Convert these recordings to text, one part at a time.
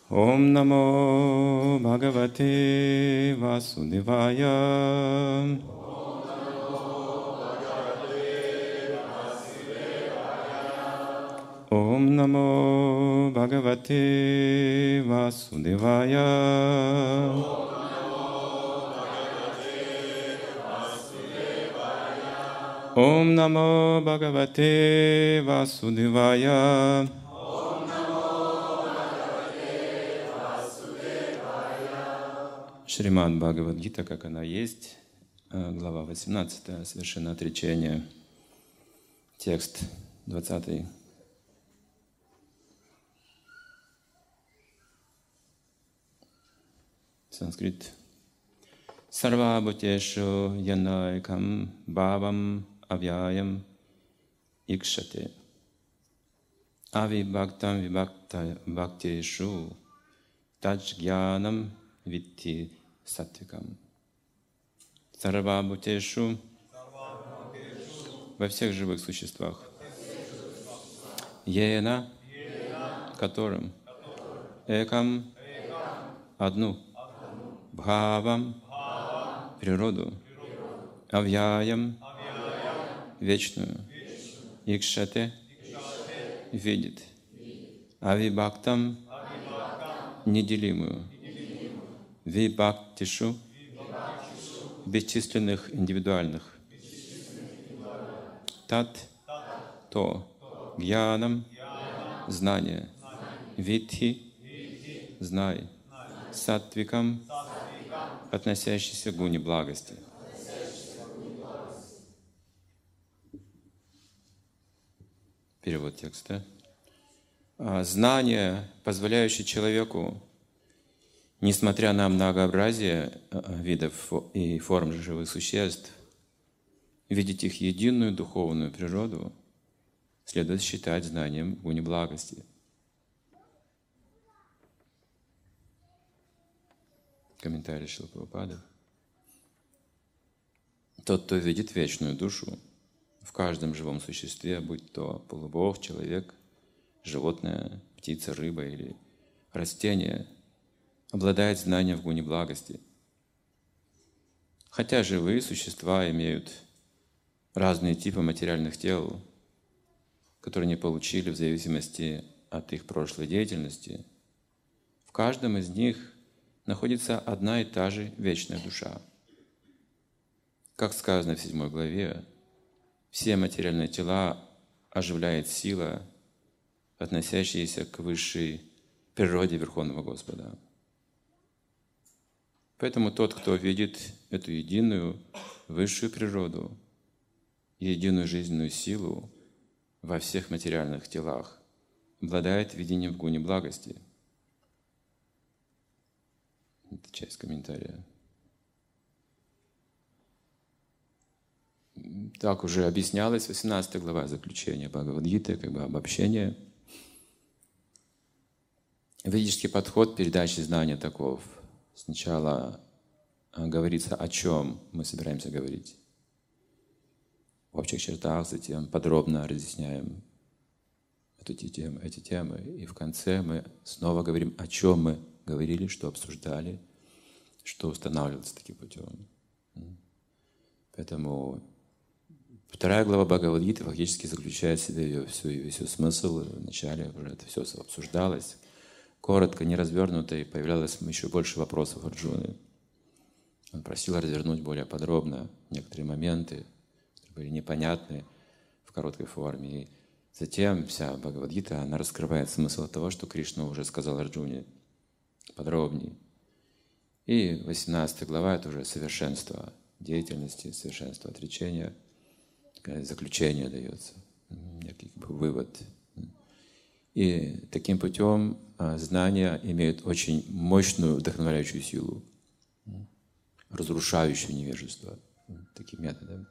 Om Namo Bhagavate Vasudevaya. Om Namo Bhagavate Vasudevaya. Om Namo Bhagavate Vasudevaya. Шримад Бхагавад-гита, как она есть, глава 18, совершенно отречение, текст 20. Санскрит. Сарва бхутешу янайкам бхавам авяям икшате. Авибхактам вибхакта бхактешу таджгьянам витти саттвикам. Сарва бхутешу во всех живых существах. Ена, которым, экам, одну, бхавам, природу, авьяям, вечную, икшате, видит, авибхактам, неделимую, вибхактишу, бесчисленных индивидуальных, тат, то, гьянам, знание, витхи, знай, саттвикам, относящийся к гуне благости. Перевод текста. Знание, позволяющее человеку, несмотря на многообразие видов и форм живых существ, видеть их единую духовную природу, следует считать знанием гуни благости. Комментарий Шрилы Прабхупады. Тот, кто видит вечную душу в каждом живом существе, будь то полубог, человек, животное, птица, рыба или растение, обладает знанием в гуне благости. Хотя живые существа имеют разные типы материальных тел, которые они получили в зависимости от их прошлой деятельности, в каждом из них находится одна и та же вечная душа. Как сказано в 7 главе, все материальные тела оживляет сила, относящаяся к высшей природе Верховного Господа. Поэтому тот, кто видит эту единую высшую природу, единую жизненную силу во всех материальных телах, обладает видением в гуне благости. Это часть комментария. Так уже объяснялось 18 глава заключения Бхагавад-гиты, как бы обобщение. Ведический подход передачи знания таков. Сначала говорится, о чем мы собираемся говорить. В общих чертах, затем подробно разъясняем эти темы. И в конце мы снова говорим, о чем мы говорили, что обсуждали, что устанавливалось таким путем. Поэтому 2 глава Бхагавад-гиты фактически заключает в себе весь смысл. Вначале уже это все обсуждалось. Коротко, неразвернуто, и появлялось еще больше вопросов Арджуны. Он просил развернуть более подробно некоторые моменты, которые были непонятны в короткой форме. И затем вся Бхагавад-гита, она раскрывает смысл того, что Кришна уже сказал Арджуне подробнее. И 18 глава — это уже совершенство деятельности, совершенство отречения, заключение дается, некий вывод. И таким путем знания имеют очень мощную вдохновляющую силу, разрушающую невежество таким методом.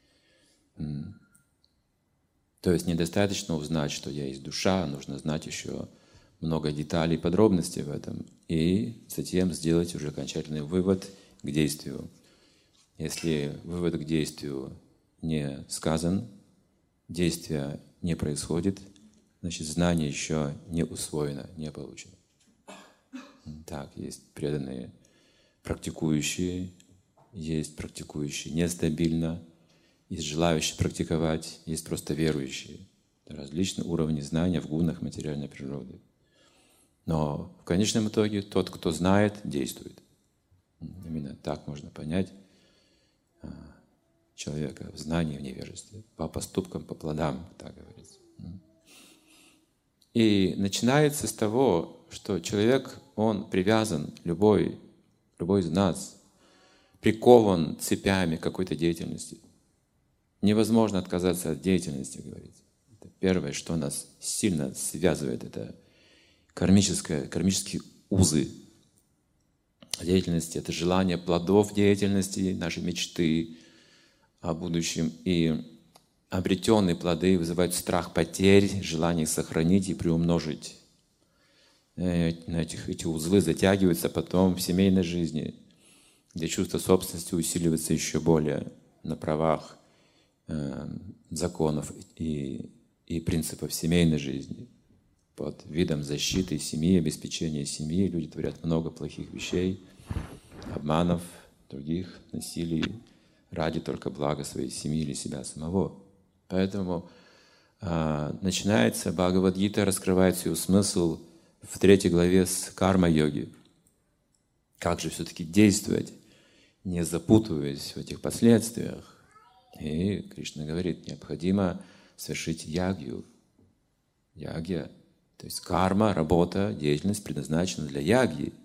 То есть недостаточно узнать, что я есть душа, нужно знать еще много деталей, подробностей в этом, и затем сделать уже окончательный вывод к действию. Если вывод к действию не сказан, действие не происходит, значит, знание еще не усвоено, не получено. Так, есть преданные практикующие, есть практикующие нестабильно, есть желающие практиковать, есть просто верующие. Различные уровни знания в гунах материальной природы. Но в конечном итоге тот, кто знает, действует. Именно так можно понять человека в знании, в невежестве. По поступкам, по плодам, так говорится. И начинается с того, что человек, он привязан, любой из нас, прикован цепями какой-то деятельности. Невозможно отказаться от деятельности, говорится. Это первое, что нас сильно связывает, это кармические узы деятельности, это желание плодов деятельности, наши мечты о будущем. И обретенные плоды вызывают страх потерь, желание их сохранить и приумножить. Эти узлы затягиваются потом в семейной жизни, где чувство собственности усиливается еще более на правах законов и принципов семейной жизни. Под видом защиты семьи, обеспечения семьи люди творят много плохих вещей, обманов, других, насилий, ради только блага своей семьи или себя самого. Поэтому начинается Бхагавад-гита, раскрывает свой смысл в 3 главе с карма-йоги. Как же все-таки действовать, не запутываясь в этих последствиях. И Кришна говорит, необходимо совершить ягью. Ягья, то есть карма, работа, деятельность предназначена для ягьи.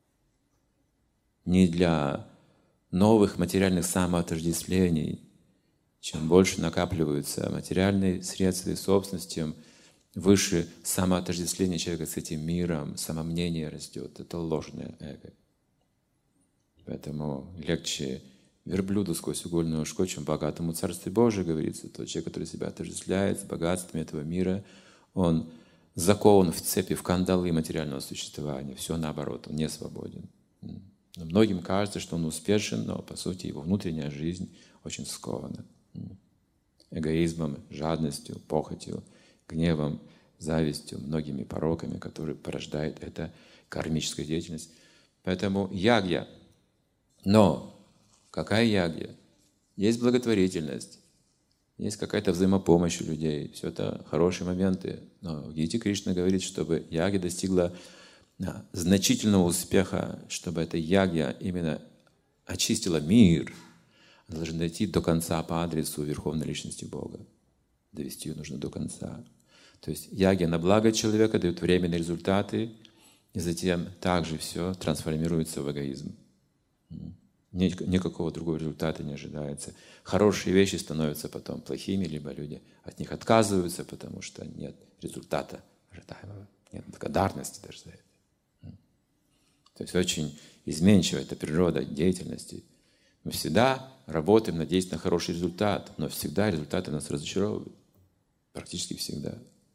Не для новых материальных самоотождествлений. Чем больше накапливаются материальные средства и собственность, тем выше самоотождествление человека с этим миром, самомнение растет. Это ложное эго. Поэтому легче верблюду сквозь угольное ушко, чем богатому Царству Божию, говорится. Тот человек, который себя отождествляет с богатствами этого мира, он закован в цепи, в кандалы материального существования. Все наоборот, он не свободен. Но многим кажется, что он успешен, но по сути его внутренняя жизнь очень скована. Эгоизмом, жадностью, похотью, гневом, завистью, многими пороками, которые порождает эта кармическая деятельность. Поэтому ягья. Но какая ягья? Есть благотворительность, есть какая-то взаимопомощь у людей. Все это хорошие моменты. Но в Гите Кришна говорит, чтобы ягья достигла значительного успеха, чтобы эта ягья именно очистила мир, она должна дойти до конца по адресу Верховной Личности Бога. Довести ее нужно до конца. То есть ягья на благо человека дают временные результаты, и затем также все трансформируется в эгоизм. Никакого другого результата не ожидается. Хорошие вещи становятся потом плохими, либо люди от них отказываются, потому что нет результата ожидаемого, нет благодарности даже за это. То есть очень изменчива эта природа деятельности. Мы всегда работаем, надеясь на хороший результат, но всегда результаты нас разочаровывают. Практически всегда.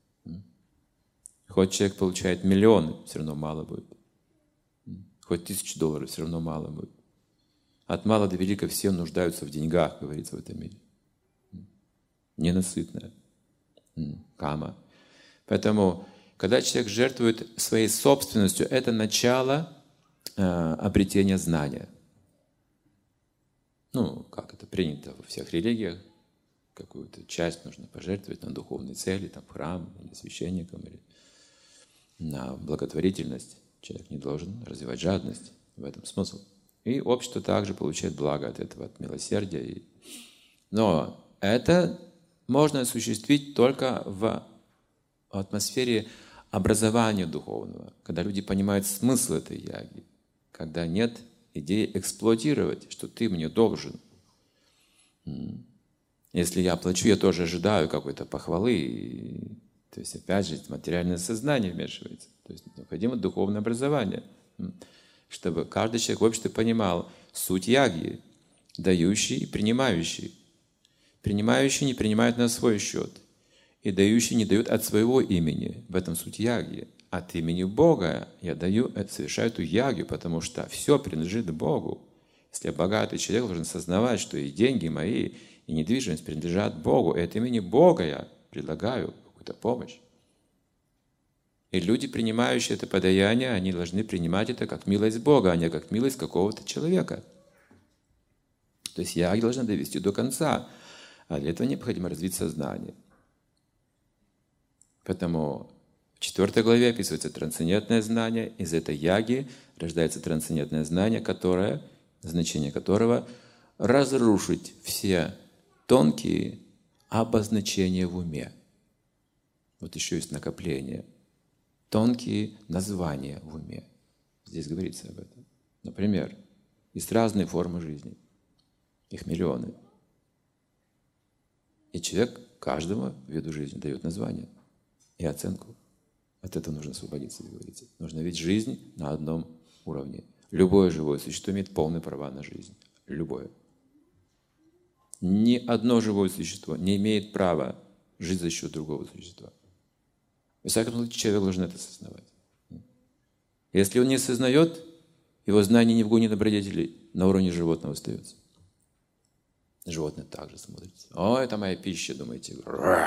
Хоть человек получает миллионы, все равно мало будет. Хоть $1000, все равно мало будет. От мала до велика все нуждаются в деньгах, говорится в этом мире. Ненасытная кама. Поэтому, когда человек жертвует своей собственностью, это начало обретения знания. Как это принято во всех религиях, какую-то часть нужно пожертвовать на духовные цели, там, в храм, или священникам, или на благотворительность. Человек не должен развивать жадность, в этом смысл. И общество также получает благо от этого, от милосердия. Но это можно осуществить только в атмосфере образования духовного, когда люди понимают смысл этой ягьи, когда нет идеи эксплуатировать, что ты мне должен. Если я плачу, я тоже ожидаю какой-то похвалы. То есть, опять же, материальное сознание вмешивается. То есть, необходимо духовное образование, чтобы каждый человек в обществе понимал суть ягьи, дающий и принимающий. Принимающий не принимает на свой счет, и дающий не дает от своего имени. В этом суть ягьи. От имени Бога я совершаю эту ягью, потому что все принадлежит Богу. Если я богатый человек, должен сознавать, что и деньги мои, и недвижимость принадлежат Богу. И от имени Бога я предлагаю какую-то помощь. И люди, принимающие это подаяние, они должны принимать это как милость Бога, а не как милость какого-то человека. То есть яги должны довести до конца, а для этого необходимо развить сознание. Поэтому в 4 главе описывается трансцендентное знание. Из этой яги рождается трансцендентное знание, значение которого – разрушить все тонкие обозначения в уме. Вот еще есть накопление. Тонкие названия в уме. Здесь говорится об этом. Например, есть разные формы жизни. Их миллионы. И человек каждому виду жизни дает название и оценку. От этого нужно освободиться, говорится. Нужно видеть жизнь на одном уровне. Любое живое существо имеет полные права на жизнь. Любое. Ни одно живое существо не имеет права жить за счет другого существа. Во всяком случае, человек должен это осознавать. Если он не осознает, его знание не в гуне добродетелей на уровне животного остается. Животное также смотрится. О, это моя пища, думаете.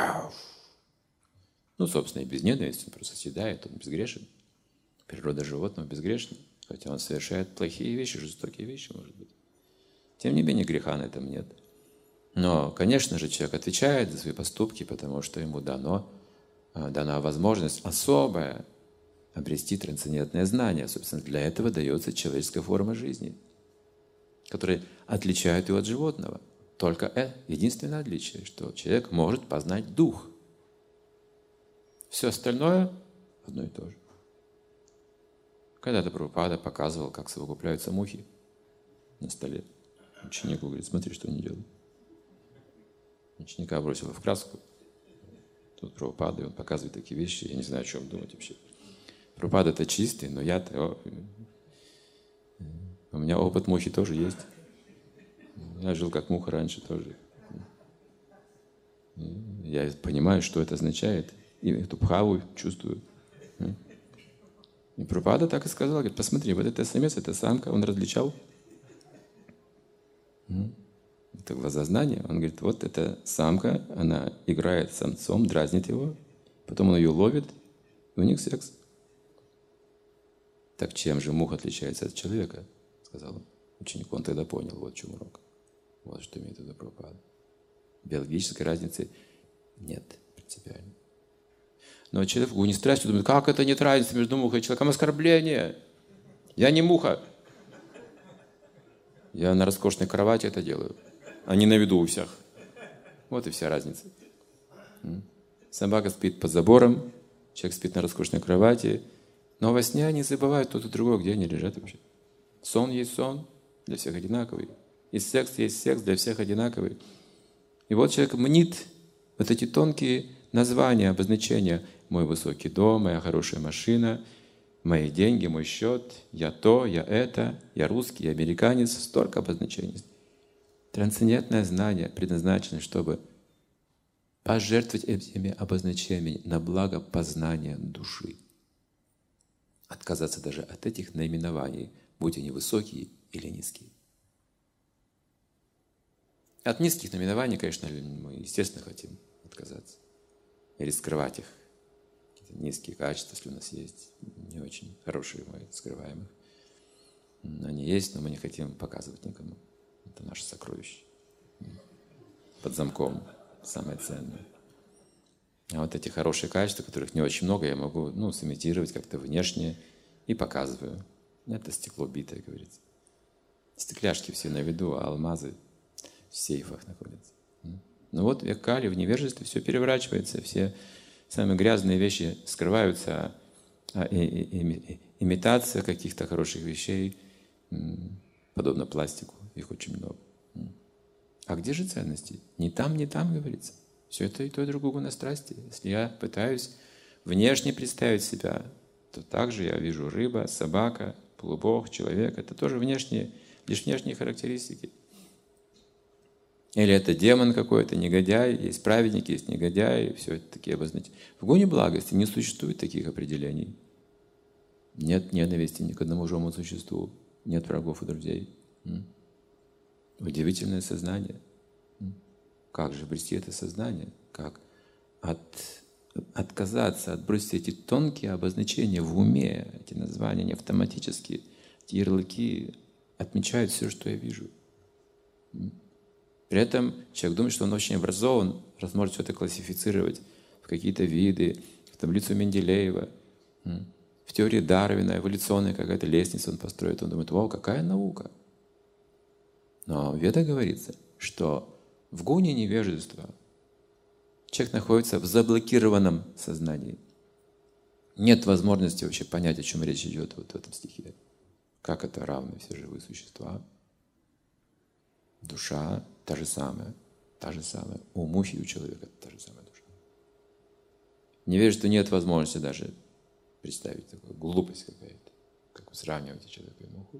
Ну, собственно, и без ненависти, он просто съедает, он безгрешен. Природа животного безгрешна, хотя он совершает плохие вещи, жестокие вещи, может быть. Тем не менее, греха на этом нет. Но, конечно же, человек отвечает за свои поступки, потому что ему дана возможность особая обрести трансцендентное знание. Собственно, для этого дается человеческая форма жизни, которая отличает его от животного. Только единственное отличие, что человек может познать дух. Все остальное одно и то же. Когда-то Прабхупада показывал, как совокупляются мухи на столе. Ученику говорит: смотри, что они делают. Ученика бросило в краску. Тут Прабхупада, и он показывает такие вещи. Я не знаю, о чем думать вообще. Прабхупада-то чистый, но я-то... У меня опыт мухи тоже есть. Я жил как муха раньше тоже. Я понимаю, что это означает. И эту пхаву чувствую. И Прабхупада так и сказал, говорит: посмотри, вот это самец, это самка, он различал. Это глазознание. Он говорит: вот эта самка, она играет с самцом, дразнит его, потом он ее ловит, и у них секс. Так чем же муха отличается от человека? Сказал он ученику. Он тогда понял, вот в чем урок. Вот что имеет в виду Прабхупада. Биологической разницы нет принципиально. Но человек в гуне страсти думает: как это нет разницы между мухой и человеком? Оскорбление. Я не муха. Я на роскошной кровати это делаю, а не на виду у всех. Вот и вся разница. Собака спит под забором, человек спит на роскошной кровати, но во сне они забывают тот и другой, где они лежат вообще. Сон есть сон, для всех одинаковый. И секс есть секс, для всех одинаковый. И вот человек мнит вот эти тонкие названия, обозначения: мой высокий дом, моя хорошая машина, мои деньги, мой счет, я то, я это, я русский, я американец. Столько обозначений. Трансцендентное знание предназначено, чтобы пожертвовать этими обозначениями на благо познания души. Отказаться даже от этих наименований, будь они высокие или низкие. От низких наименований, конечно, мы, естественно, хотим отказаться. Или скрывать их. Какие-то низкие качества, если у нас есть, не очень хорошие, мы скрываем их. Они есть, но мы не хотим показывать никому. Это наше сокровище. Под замком. Самое ценное. А вот эти хорошие качества, которых не очень много, я могу сымитировать как-то внешне и показываю. Это стекло битое, говорится. Стекляшки все на виду, а алмазы в сейфах находятся. Но вот век Кали, в невежестве все переворачивается, все самые грязные вещи скрываются, имитация каких-то хороших вещей, подобно пластику, их очень много. А где же ценности? Ни там, говорится. Все это и то, и другое гуна-страсти. Если я пытаюсь внешне представить себя, то также я вижу рыба, собака, полубог, человек. Это тоже лишь внешние характеристики. Или это демон какой-то, негодяй, есть праведники, есть негодяи, все это такие обозначения. В гуне благости не существует таких определений. Нет ненависти ни к одному живому существу, нет врагов и друзей. Удивительное сознание. Как же обрести это сознание? Как? От отказаться, отбросить эти тонкие обозначения в уме, эти названия не автоматически, эти ярлыки отмечают все, что я вижу. При этом человек думает, что он очень образован, раз может все это классифицировать в какие-то виды, в таблицу Менделеева, в теории Дарвина, эволюционная какая-то лестница он построит. Он думает: вау, какая наука! Но в Ведах говорится, что в гуне невежества человек находится в заблокированном сознании. Нет возможности вообще понять, о чем речь идет вот в этом стихе. Как это равны все живые существа. Душа та же самая. У мухи и у человека та же самая душа. Невежество нет возможности даже представить такую глупость какая-то, как вы сравниваете человека и муху.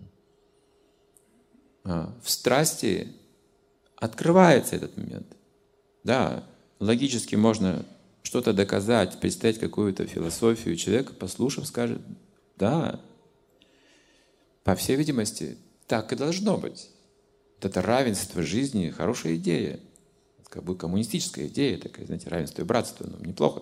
В страсти открывается этот момент. Да, логически можно что-то доказать, представить какую-то философию. Человек, послушав, скажет: да, по всей видимости, так и должно быть. Вот это равенство жизни — хорошая идея. Как бы коммунистическая идея такая, знаете, равенство и братство, ну, неплохо.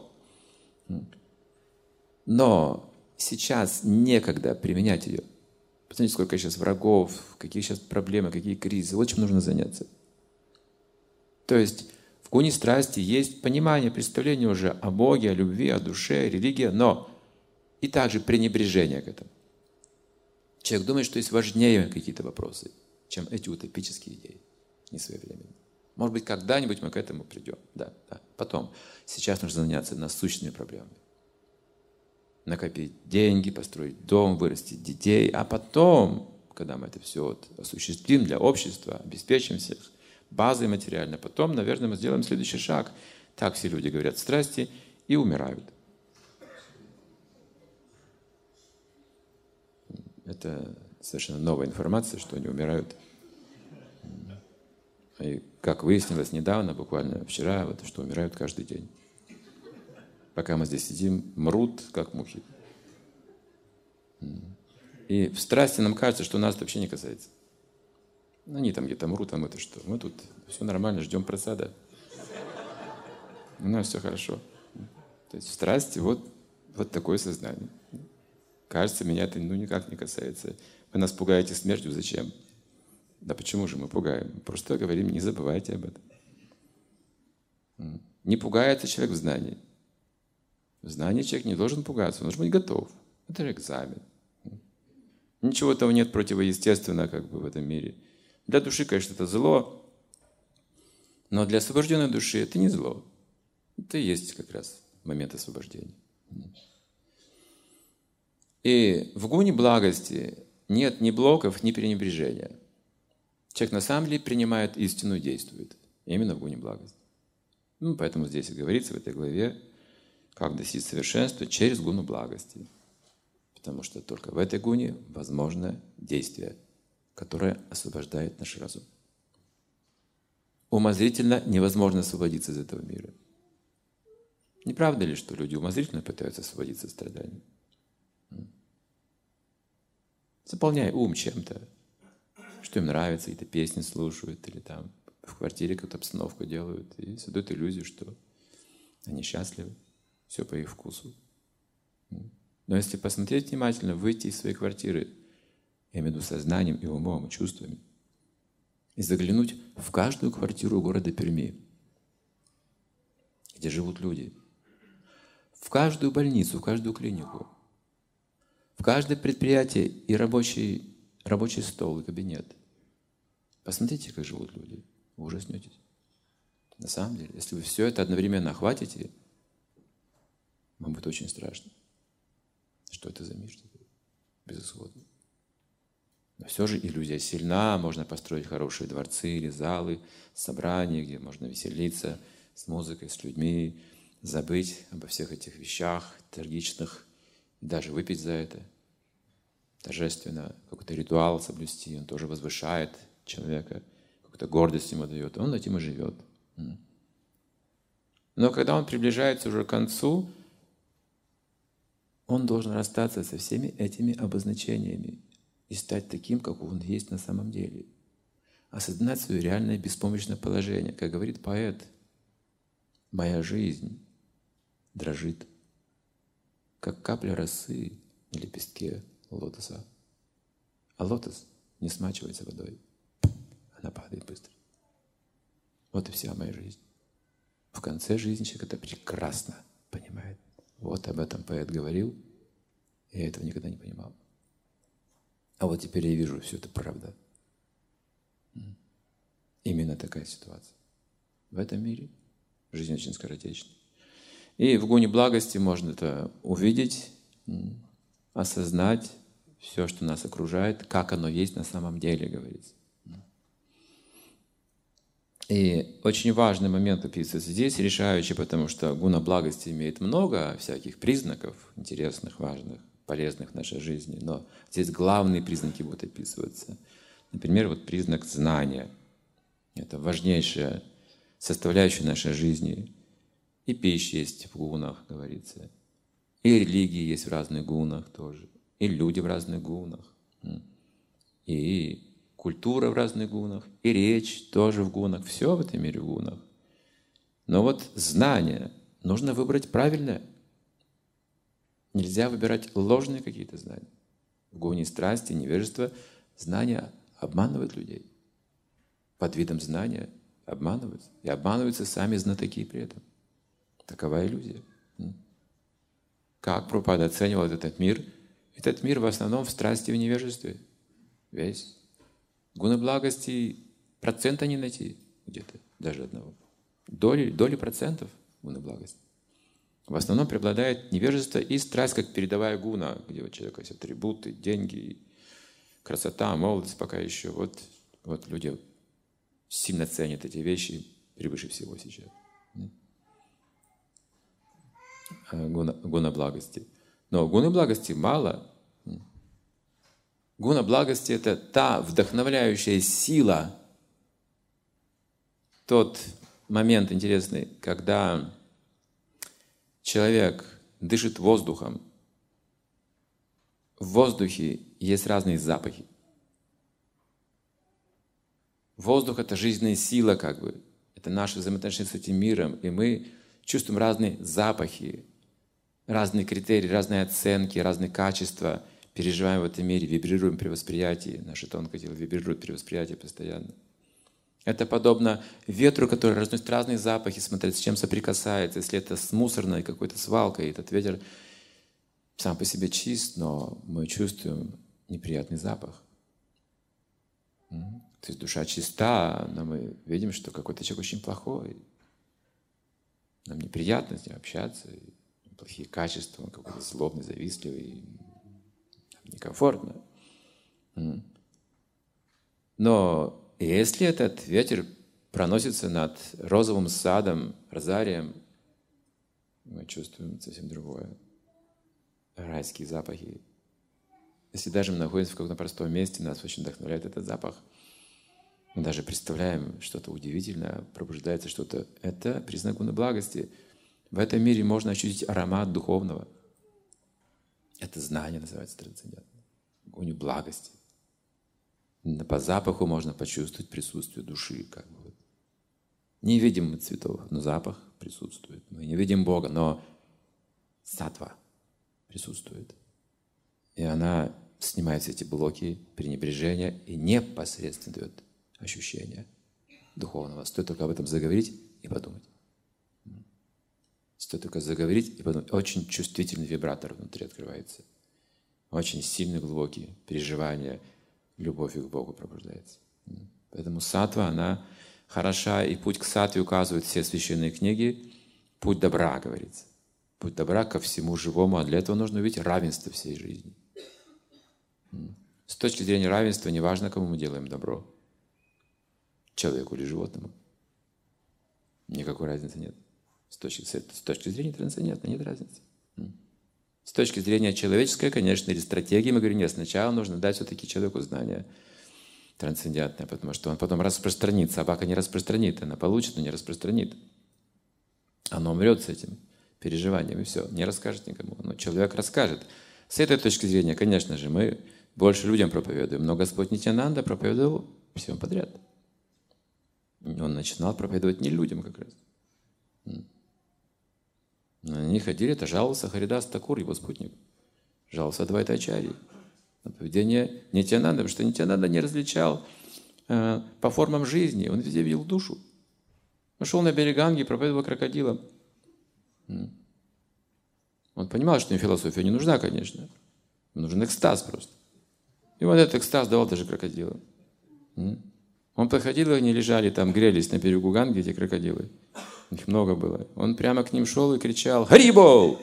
Но сейчас некогда применять ее. Посмотрите, сколько сейчас врагов, какие сейчас проблемы, какие кризисы. Вот чем нужно заняться. То есть в гуне страсти есть понимание, представление уже о Боге, о любви, о душе, религия, но и также пренебрежение к этому. Человек думает, что есть важнее какие-то вопросы, чем эти утопические идеи, несвоевременные. Может быть, когда-нибудь мы к этому придем. Да. Потом. Сейчас нужно заняться насущными проблемами. Накопить деньги, построить дом, вырастить детей. А потом, когда мы это все осуществим для общества, обеспечим всех базой материально, потом, наверное, мы сделаем следующий шаг. Так все люди говорят страсти и умирают. Это совершенно новая информация, что они умирают. И как выяснилось недавно, буквально вчера, вот, что умирают каждый день. Пока мы здесь сидим, мрут, как мухи. И в страсти нам кажется, что нас это вообще не касается. Они там где-то мрут, а мы-то что? Мы тут все нормально, ждем просада. У нас все хорошо. То есть в страсти вот такое сознание. Кажется, меня это никак не касается. Вы нас пугаете смертью, зачем? Да почему же мы пугаем? Просто говорим: не забывайте об этом. Не пугается человек в знании. В знании человек не должен пугаться, он должен быть готов. Это же экзамен. Ничего того нет противоестественного как бы в этом мире. Для души, конечно, это зло, но для освобожденной души это не зло. Это и есть как раз момент освобождения. И в гуне благости нет ни блоков, ни пренебрежения. Человек на самом деле принимает истину и действует. Именно в гуне благости. Поэтому здесь и говорится в этой главе, как достичь совершенства через гуну благости. Потому что только в этой гуне возможно действие, которое освобождает наш разум. Умозрительно невозможно освободиться из этого мира. Не правда ли, что люди умозрительно пытаются освободиться от страданий? Заполняя ум чем-то, что им нравится, какие-то песни слушают, или там в квартире какую-то обстановку делают, и создают иллюзию, что они счастливы, все по их вкусу. Но если посмотреть внимательно, выйти из своей квартиры, я имею в виду сознанием и умом, и чувствами, и заглянуть в каждую квартиру города Перми, где живут люди, в каждую больницу, в каждую клинику, в каждое предприятие и рабочий стол и кабинет. Посмотрите, как живут люди. Вы ужаснетесь. На самом деле, если вы все это одновременно охватите, вам будет очень страшно. Что это за мир такой? Безысходный. Но все же иллюзия сильна, можно построить хорошие дворцы или залы, собрания, где можно веселиться с музыкой, с людьми, забыть обо всех этих вещах трагичных, даже выпить за это. Торжественно какой-то ритуал соблюсти, он тоже возвышает человека, какую-то гордость ему дает, он этим и живет. Но когда он приближается уже к концу, он должен расстаться со всеми этими обозначениями и стать таким, как он есть на самом деле. Осознать свое реальное беспомощное положение. Как говорит поэт, «Моя жизнь дрожит, как капля росы на лепестке лотоса. А лотос не смачивается водой, она падает быстро. Вот и вся моя жизнь. В конце жизни человек это прекрасно понимает. Вот об этом поэт говорил, я этого никогда не понимал. А вот теперь я вижу, все это правда. Именно такая ситуация. В этом мире жизнь очень скоротечна. И в гуне благости можно это увидеть, осознать все, что нас окружает, как оно есть на самом деле, говорится. И очень важный момент описывается здесь, решающий, потому что гуна благости имеет много всяких признаков интересных, важных, полезных в нашей жизни, но здесь главные признаки будут описываться. Например, вот признак знания. Это важнейшая составляющая нашей жизни. И пища есть в гунах, говорится. И религии есть в разных гунах тоже. И люди в разных гунах. И культура в разных гунах. И речь тоже в гунах. Все в этом мире в гунах. Но вот знание нужно выбрать правильное. Нельзя выбирать ложные какие-то знания. В гуне страсти, невежества знания обманывают людей. Под видом знания обманываются. И обманываются сами знатоки при этом. Такова иллюзия. Как Прабхупада оценивал этот мир? Этот мир в основном в страсти и в невежестве. Весь. Гуны благости процента не найти где-то, даже одного. Доли процентов гуны благости. В основном преобладает невежество и страсть, как передовая гуна, где у человека есть атрибуты, деньги, красота, молодость пока еще. Вот люди сильно ценят эти вещи превыше всего сейчас. Гуна благости. Но гуны благости мало. Гуна благости – это та вдохновляющая сила, тот момент интересный, когда человек дышит воздухом. В воздухе есть разные запахи. Воздух – это жизненная сила, как бы. Это наши взаимоотношения с этим миром. И мы чувствуем разные запахи, разные критерии, разные оценки, разные качества. Переживаем в этом мире, вибрируем при восприятии. Наше тонкое тело вибрирует при восприятии постоянно. Это подобно ветру, который разносит разные запахи, смотрит, с чем соприкасается. Если это с мусорной какой-то свалкой, этот ветер сам по себе чист, но мы чувствуем неприятный запах. То есть душа чиста, но мы видим, что какой-то человек очень плохой. Нам неприятно с ним общаться, плохие качества, он какой-то злобный, завистливый, некомфортно. Но если этот ветер проносится над розовым садом, розарием, мы чувствуем совсем другое. Райские запахи. Если даже мы находимся в каком-то простом месте, нас очень вдохновляет этот запах, мы даже представляем что-то удивительное, пробуждается что-то. Это признак гуны благости. В этом мире можно ощутить аромат духовного. Это знание называется трансцендентным. Гуне благости. По запаху можно почувствовать присутствие души. Как бы. Не видим мы цветов, но запах присутствует. Мы не видим Бога, но саттва присутствует. И она снимает все эти блоки пренебрежения и непосредственно дает ощущение духовного. Стоит только об этом заговорить и подумать. Стоит только заговорить и подумать. Очень чувствительный вибратор внутри открывается. Очень сильные, глубокие переживания, любовью к Богу пробуждается. Поэтому саттва, она хороша, и путь к саттве указывают все священные книги. Путь добра, говорится. Путь добра ко всему живому, а для этого нужно увидеть равенство всей жизни. С точки зрения равенства, неважно, кому мы делаем добро. Человеку или животному. Никакой разницы нет. С точки зрения трансцендентной нет разницы. С точки зрения человеческой, конечно, или стратегии, мы говорим, нет, сначала нужно дать все-таки человеку знание трансцендентное, потому что он потом распространит. Собака не распространит, она получит, но не распространит. Она умрет с этим переживанием, и все, не расскажет никому. Но человек расскажет. С этой точки зрения, конечно же, мы больше людям проповедуем, но Господь Нитьянанда проповедовал всем подряд. Он начинал проповедовать не людям как раз. Они ходили, это жаловался Харидас Такур, его спутник. Жаловался Адвайта Ачарьи на поведение Нитьянанды, потому что Нитьянанда не различал по формам жизни, он везде видел душу. Он шел на берег Ганги, проповедовал крокодилам. Он понимал, что им философия не нужна, конечно. Нужен экстаз просто. И вот этот экстаз давал даже крокодилам. Он подходил, они лежали там, грелись на берегу Ганги, эти крокодилы. Их много было. Он прямо к ним шел и кричал: «Харибол!»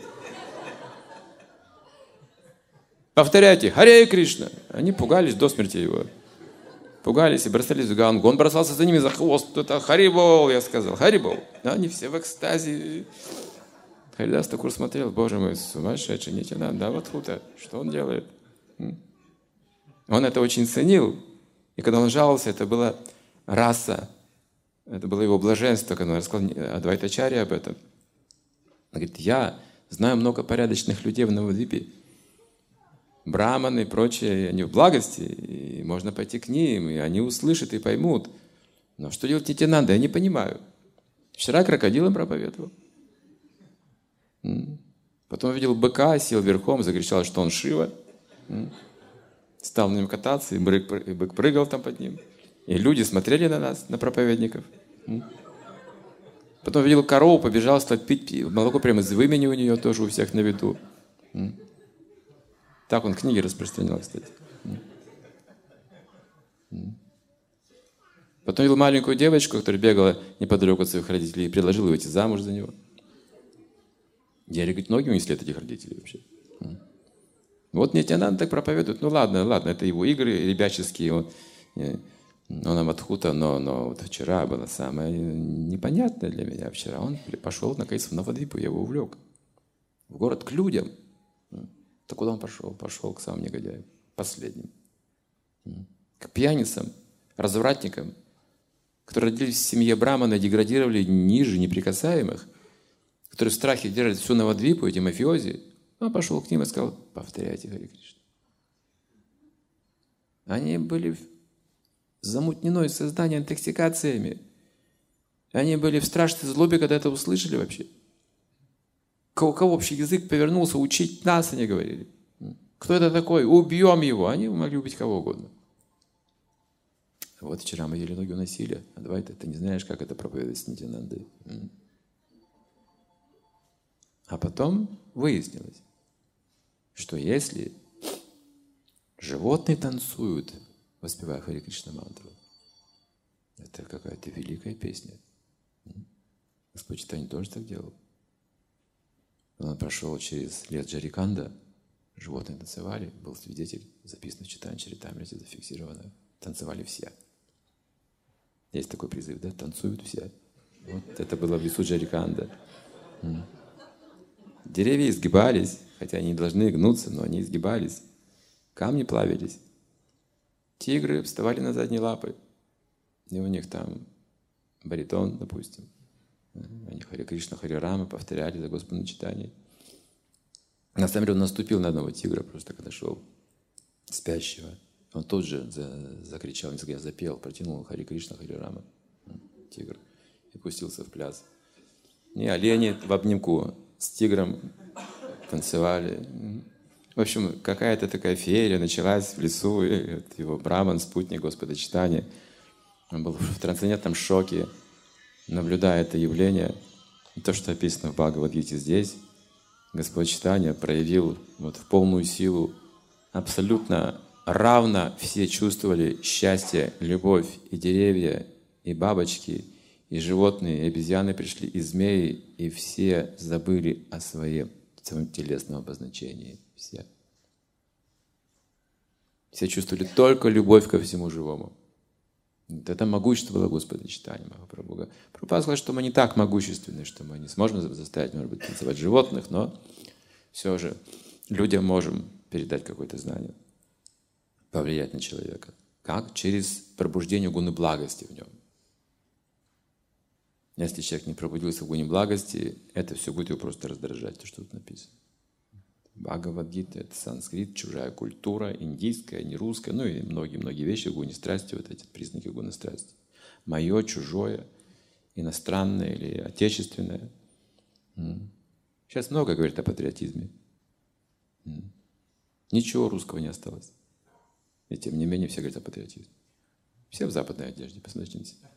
Повторяйте: «Харе Кришна!» Они пугались до смерти его. Пугались и бросались в Гангу. Он бросался за ними за хвост. Это «Харибол!» я сказал. «Харибол!» Но они все в экстазе. Харидас Такур смотрел: «Боже мой, сумасшедший Нитьянанда, да вот хута, что он делает?» Он это очень ценил. И когда он жаловался, это была раса, это было его блаженство, когда он рассказал Адвайта Ачарья об этом. Он говорит: «Я знаю много порядочных людей в Навадвипе, браманы и прочие, они в благости, и можно пойти к ним, и они услышат и поймут. Но что делать Нитьянанда, я не понимаю. Вчера крокодилам проповедовал. Потом увидел быка, сел верхом, закричал, что он Шива. Стал на нем кататься, и бык прыгал там под ним. И люди смотрели на нас, на проповедников. Потом видел корову, побежал, стал пить молоко прямо из вымени у нее, тоже у всех на виду. Так он книги распространял, кстати. Потом видел маленькую девочку, которая бегала неподалеку от своих родителей, и предложил выйти замуж за него. Еле, говорит, ноги унесли от этих родителей вообще. Вот Нитьянанда так проповедует. Ну ладно, это его игры ребяческие. Он Амадхута, но вот вчера было самое непонятное для меня. Вчера он пошел наконец в Навадвипу, я его увлек. В город к людям. То куда он пошел? Пошел к самым негодяям, последним. К пьяницам, развратникам, которые родились в семье Брамана, деградировали ниже неприкасаемых, которые в страхе держат всю Навадвипу, эти мафиози. Он пошел к ним и сказал: повторяйте Харе Кришна. Они были замутнены созданием, интоксикациями. Они были в страшной злобе, когда это услышали вообще. У кого вообще язык повернулся, учить нас, они говорили. Кто это такой? Убьем его. Они могли убить кого угодно. Вот вчера мы еле ноги уносили. Адвайта, ты не знаешь, как это проповедовать с Нитьянандой. А потом выяснилось, что если животные танцуют, воспевая Харе Кришна мантру, это какая-то великая песня. Господь Чайтанья тоже так делал. Он прошел через лес Джариканда, животные танцевали, был свидетель, записано в Чайтанья Чаритамрите, зафиксировано. Танцевали все. Есть такой призыв, да? Танцуют все. Вот это было в лесу Джариканда. Деревья изгибались, хотя они не должны гнуться, но они изгибались. Камни плавились. Тигры вставали на задние лапы. И у них там баритон, допустим. Они Харе Кришна, Харе Рама повторяли за Господом Чайтаньей. На самом деле он наступил на одного тигра, просто когда шел спящего. Он тут же закричал, несколько раз запел, протянул Харе Кришна, Харе Рама, тигр, и пустился в пляс. И олени в обнимку с тигром танцевали. В общем, какая-то такая феерия началась в лесу, и его Браман, спутник Господа Чайтаньи, он был в трансцендентном шоке, наблюдая это явление. И то, что описано в Бхагавад-гите здесь, Господь Чайтанья проявил вот в полную силу, абсолютно равно все чувствовали счастье, любовь, и деревья, и бабочки, и животные, и обезьяны пришли, и змеи, и все забыли о своем телесном обозначении. Все. Все чувствовали только любовь ко всему живому. Вот это могущество было Господа Чайтаньи Махапрабху. Прабхупада сказал, что мы не так могущественны, что мы не сможем заставить, может быть, танцевать животных, но все же людям можем передать какое-то знание, повлиять на человека. Как? Через пробуждение гуны благости в нем. Если человек не пробудился в гуне благости, это все будет его просто раздражать, то, что тут написано. Бхагавад-гита — это санскрит, чужая культура, индийская, не русская, ну и многие-многие вещи в гуне страсти, вот эти признаки гуны страсти. Мое, чужое, иностранное или отечественное. Сейчас много говорят о патриотизме. Ничего русского не осталось. И тем не менее все говорят о патриотизме. Все в западной одежде, посмотрите на себя.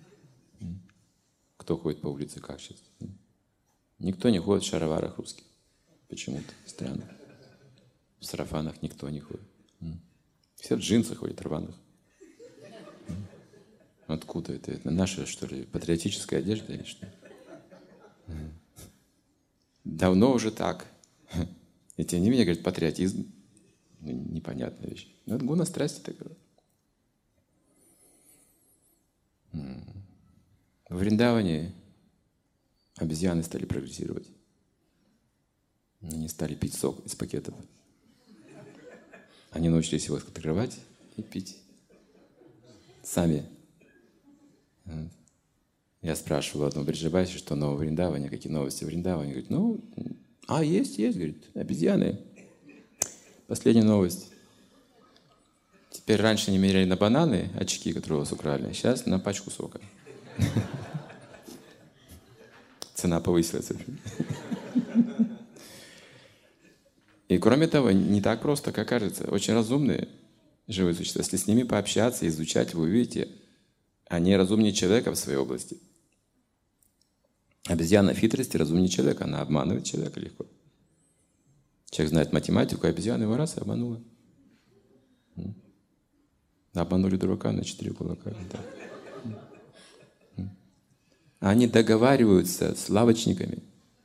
Кто ходит по улице, как сейчас? Никто не ходит в шароварах русских. Почему-то. Странно. В сарафанах никто не ходит. Все в джинсах ходят, рваных. Откуда это? Это наша, что ли, патриотическая одежда или что? Давно уже так. И тем не менее, говорят, патриотизм. Непонятная вещь. Но это гуна страсти такая. В Вриндаване обезьяны стали прогрессировать. Они стали пить сок из пакетов. Они научились его открывать и пить сами. Я спрашивал одного Бриджабаси, что нового в Вриндаване, какие новости в Вриндаване. Говорит, есть, говорит, обезьяны. Последняя новость. Теперь раньше они меряли на бананы, очки, которые у вас украли, сейчас на пачку сока. Цена повысилась. И кроме того, не так просто, как кажется. Очень разумные живые существа. Если с ними пообщаться, изучать, вы увидите, они разумнее человека в своей области. Обезьяна в хитрости разумнее человека, она обманывает человека легко. Человек знает математику, а обезьяна его раз и обманула. Обманули дурака на 4 кулака. Они договариваются с лавочниками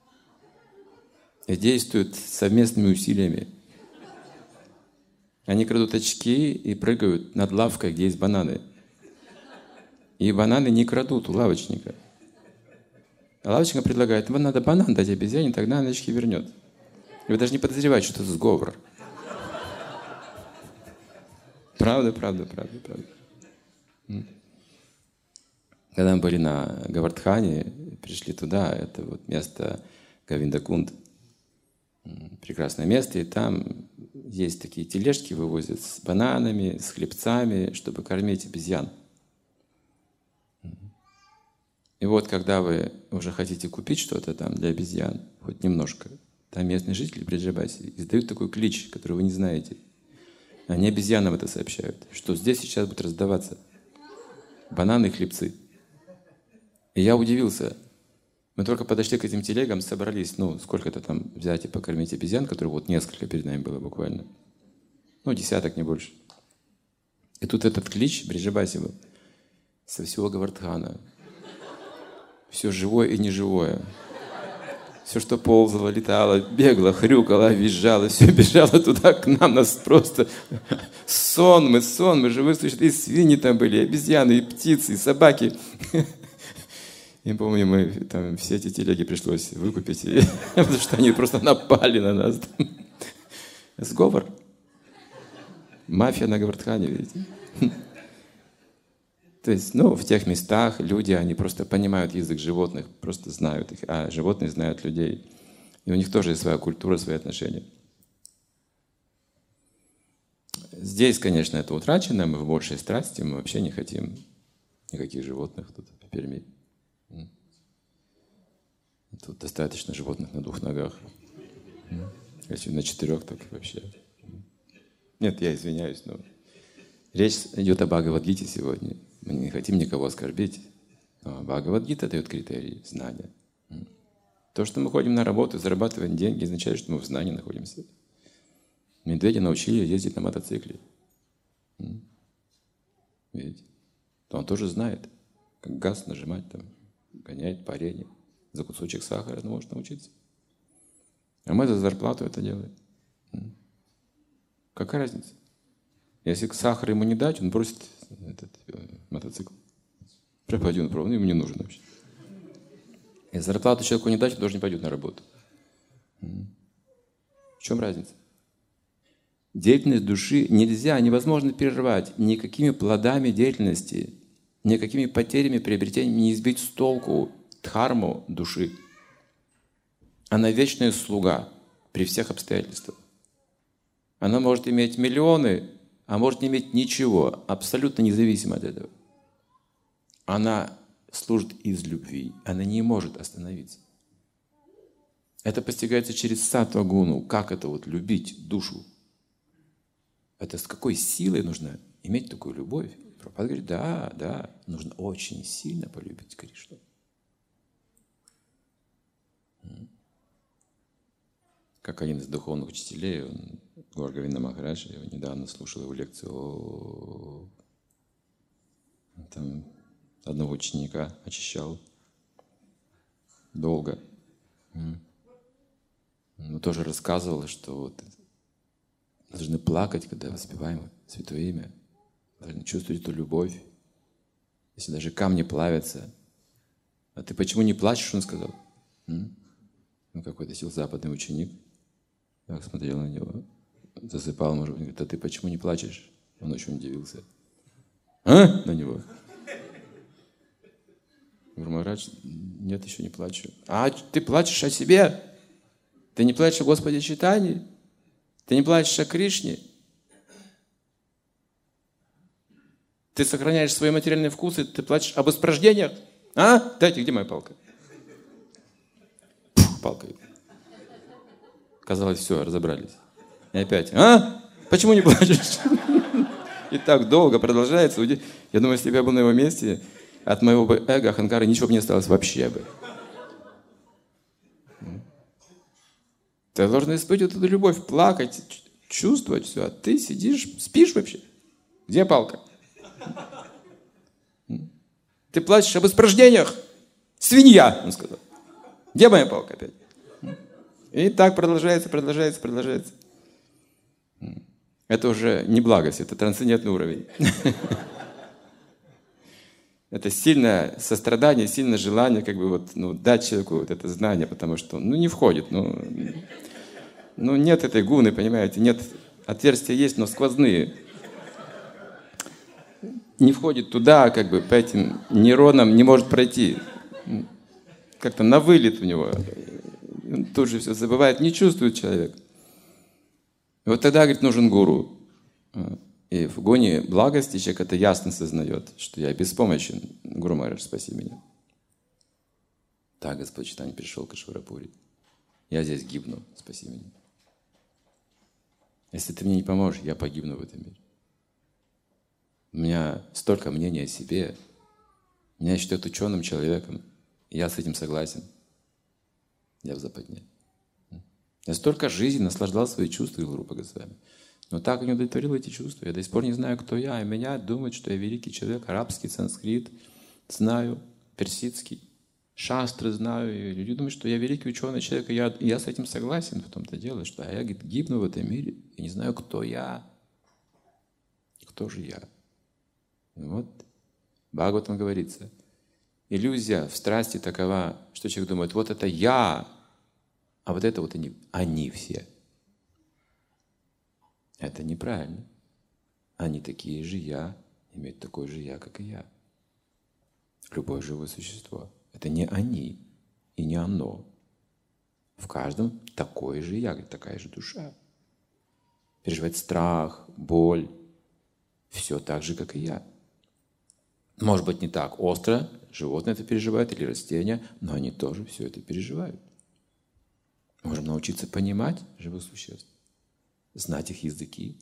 и действуют совместными усилиями. Они крадут очки и прыгают над лавкой, где есть бананы. И бананы не крадут у лавочника. А лавочник предлагает, вам надо банан дать обезьяне, тогда она очки вернет. И вы даже не подозреваете, что это сговор. Правда. Когда мы были на Говардхане, пришли туда, это вот место Говиндакунд. Прекрасное место, и там есть такие тележки, вывозят с бананами, с хлебцами, чтобы кормить обезьян. И вот, когда вы уже хотите купить что-то там для обезьян, хоть немножко, там местные жители Бриджабаси издают такой клич, который вы не знаете. Они обезьянам это сообщают, что здесь сейчас будут раздаваться бананы и хлебцы. И я удивился. Мы только подошли к этим телегам, собрались, сколько-то там взять и покормить обезьян, которые вот несколько перед нами было буквально. Десяток, не больше. И тут этот клич Бриджабаси был со всего Говардхана. Все живое и неживое. Все, что ползало, летало, бегло, хрюкало, визжало, все бежало туда к нам, нас просто сон, мы живые существа, и свиньи там были, и обезьяны, и птицы, и собаки. И помню, мы там все эти телеги пришлось выкупить, потому что они просто напали на нас. Сговор. Мафия на Говардхане, видите? То есть, в тех местах люди, они просто понимают язык животных, просто знают их, а животные знают людей. И у них тоже есть своя культура, свои отношения. Здесь, конечно, это утрачено, мы в большей страсти, мы вообще не хотим никаких животных тут в Перми. Тут достаточно животных на 2 ногах. Если на 4, так вообще. Нет, я извиняюсь, но речь идет о Бхагавад-гите сегодня. Мы не хотим никого оскорбить. Но Бхагавад-гита дает критерии знания. То, что мы ходим на работу, зарабатываем деньги, означает, что мы в знании находимся. Медведя научили ездить на мотоцикле. Видите? То он тоже знает, как газ нажимать, там, гоняет по арене. За кусочек сахара он может научиться. А мы за зарплату это делаем. Какая разница? Если сахар ему не дать, он бросит этот мотоцикл. Пропади он, ему не нужен вообще. Если зарплату человеку не дать, он тоже не пойдет на работу. В чем разница? Деятельность души невозможно прервать никакими плодами деятельности, никакими потерями, приобретениями не сбить с толку дхарму души. Она вечная слуга при всех обстоятельствах. Она может иметь миллионы, а может не иметь ничего, абсолютно независимо от этого. Она служит из любви, она не может остановиться. Это постигается через саттва гуну. Как это вот любить душу? Это с какой силой нужно иметь такую любовь? Прабхупада говорит, да, нужно очень сильно полюбить Кришну. Как один из духовных учителей, Гаур Говинда Махарадж, я недавно слушал его лекцию, там одного ученика очищал долго. Он тоже рассказывал, что вот должны плакать, когда воспеваем Святое Имя. Должны чувствовать эту любовь. Если даже камни плавятся. А ты почему не плачешь, он сказал. Какой-то сил западный ученик. Я смотрел на него, засыпал, может быть, говорит, а ты почему не плачешь? Он очень удивился. На него. Говорю, Махарадж, нет, еще не плачу. А ты плачешь о себе? Ты не плачешь о Господе Чайтанье? Ты не плачешь о Кришне? Ты сохраняешь свои материальные вкусы, ты плачешь об испражнениях? Дайте, где моя палка? Палка. Казалось, все, разобрались. И опять, почему не плачешь? И так долго продолжается. Я думаю, если бы я был на его месте, от моего бы эго, аханкара, ничего бы не осталось вообще бы. Ты должен испытывать эту любовь, плакать, чувствовать все. А ты сидишь, спишь вообще. Где палка? Ты плачешь об испражнениях. Свинья, он сказал. Где моя палка опять? И так продолжается. Это уже не благость, это трансцендентный уровень. Это сильное сострадание, сильное желание дать человеку вот это знание, потому что не входит. Нет этой гуны, понимаете, нет, отверстия есть, но сквозные. Не входит туда, по этим нейронам не может пройти. Как-то на вылет у него. Он тут же все забывает, не чувствует человек. И вот тогда, говорит, нужен гуру. И в гоне благости человек это ясно сознает, что я беспомощен. Гуру Махарадж, спаси меня. Так, Господь Чайтанья пришел к Ишварапури. Я здесь гибну, спаси меня. Если ты мне не поможешь, я погибну в этом мире. У меня столько мнений о себе. Меня считают ученым человеком. И я с этим согласен. Я в западне. Я столько жизни наслаждал свои чувства, говорил Рупа Госвами. Но так и не удовлетворил эти чувства. Я до сих пор не знаю, кто я. И меня думают, что я великий человек. Арабский, санскрит знаю, персидский, шастры знаю. И люди думают, что я великий ученый человек. И я с этим согласен в том-то дело, что я, говорит, гибну в этом мире. И не знаю, кто я. Кто же я? И вот в Бхагаватам говорится. Иллюзия в страсти такова, что человек думает, вот это я, а вот это вот они все. Это неправильно. Они такие же я, имеют такое же я, как и я. Любое живое существо. Это не они и не оно. В каждом такое же я, такая же душа. Переживает страх, боль. Все так же, как и я. Может быть, не так остро, животные это переживают или растения, но они тоже все это переживают. Можем научиться понимать живых существ, знать их языки.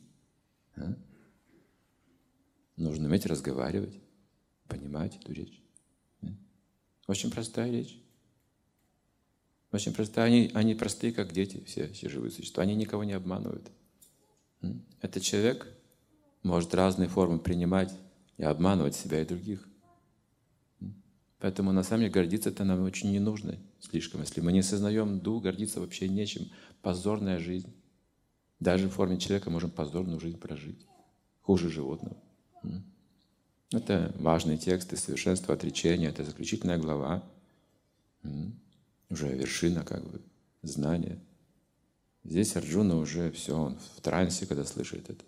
Нужно уметь разговаривать, понимать эту речь. Очень простая речь. Очень простая. Они простые, как дети, все живые существа. Они никого не обманывают. Этот человек может разные формы принимать и обманывать себя и других. Поэтому на самом деле гордиться-то нам очень не нужно слишком. Если мы не сознаем дух, гордиться вообще нечем. Позорная жизнь. Даже в форме человека можем позорную жизнь прожить. Хуже животного. Это важные тексты совершенства отречения. Это заключительная глава. Уже вершина знания. Здесь Арджуна уже все, он в трансе, когда слышит это.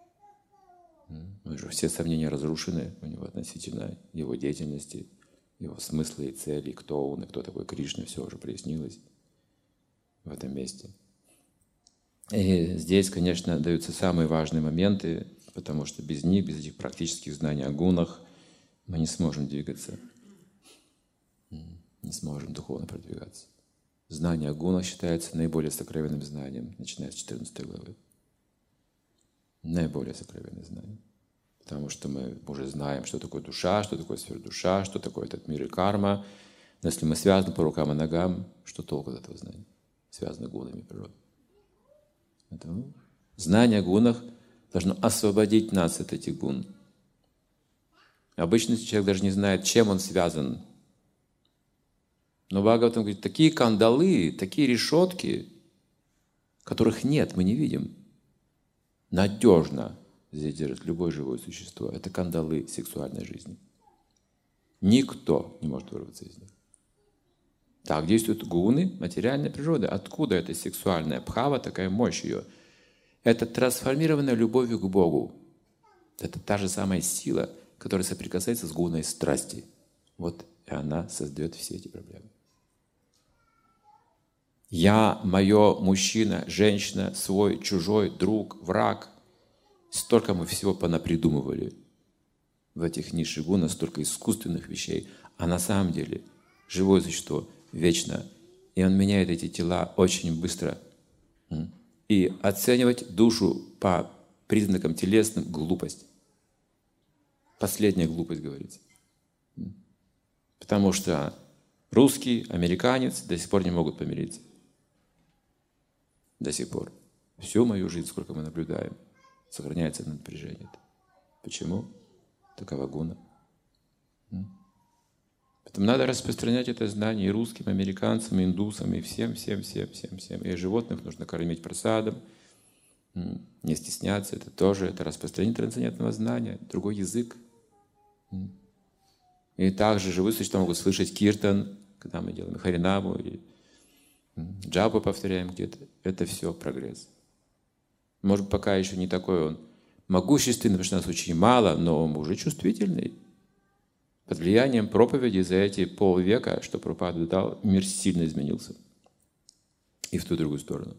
Уже все сомнения разрушены у него относительно его деятельности, его смысла и цели, кто он и кто такой Кришна, все уже прояснилось в этом месте. И здесь, конечно, даются самые важные моменты, потому что без них, без этих практических знаний о гунах, мы не сможем двигаться, не сможем духовно продвигаться. Знание о гунах считается наиболее сокровенным знанием, начиная с 14 главы. Наиболее сокровенное знание. Потому что мы уже знаем, что такое душа, что такое сверхдуша, что такое этот мир и карма. Но если мы связаны по рукам и ногам, что толку от этого знания? Связаны гунами природы. Поэтому знание о гунах должно освободить нас от этих гун. Обычно человек даже не знает, чем он связан. Но Бхагаватам говорит, такие кандалы, такие решетки, которых нет, мы не видим. Надежно здесь держит любое живое существо. Это кандалы сексуальной жизни. Никто не может вырваться из них. Так действуют гуны, материальная природа. Откуда эта сексуальная бхава, такая мощь ее? Это трансформированная любовью к Богу. Это та же самая сила, которая соприкасается с гуной страсти. Вот и она создает все эти проблемы. Я, мое, мужчина, женщина, свой, чужой, друг, враг. Столько мы всего понапридумывали в этих низших гунах, столько искусственных вещей. А на самом деле живое существо вечно. И он меняет эти тела очень быстро. И оценивать душу по признакам телесным – глупость. Последняя глупость, говорится. Потому что русский, американец до сих пор не могут помириться. До сих пор. Всю мою жизнь, сколько мы наблюдаем, сохраняется напряжение. Почему? Такова гуна. Поэтому надо распространять это знание и русским, и американцам, и индусам, и всем. И животных нужно кормить просадом, не стесняться. Это тоже это распространение трансцендентного знания, другой язык. И также живые существа могут слышать киртан, когда мы делаем харинаму, или джапу повторяем где-то. Это все прогресс. Может, пока еще не такой он могущественный, потому что нас очень мало, но он уже чувствительный. Под влиянием проповеди за эти полвека, что Прабхупада дал, мир сильно изменился. И в ту и другую сторону.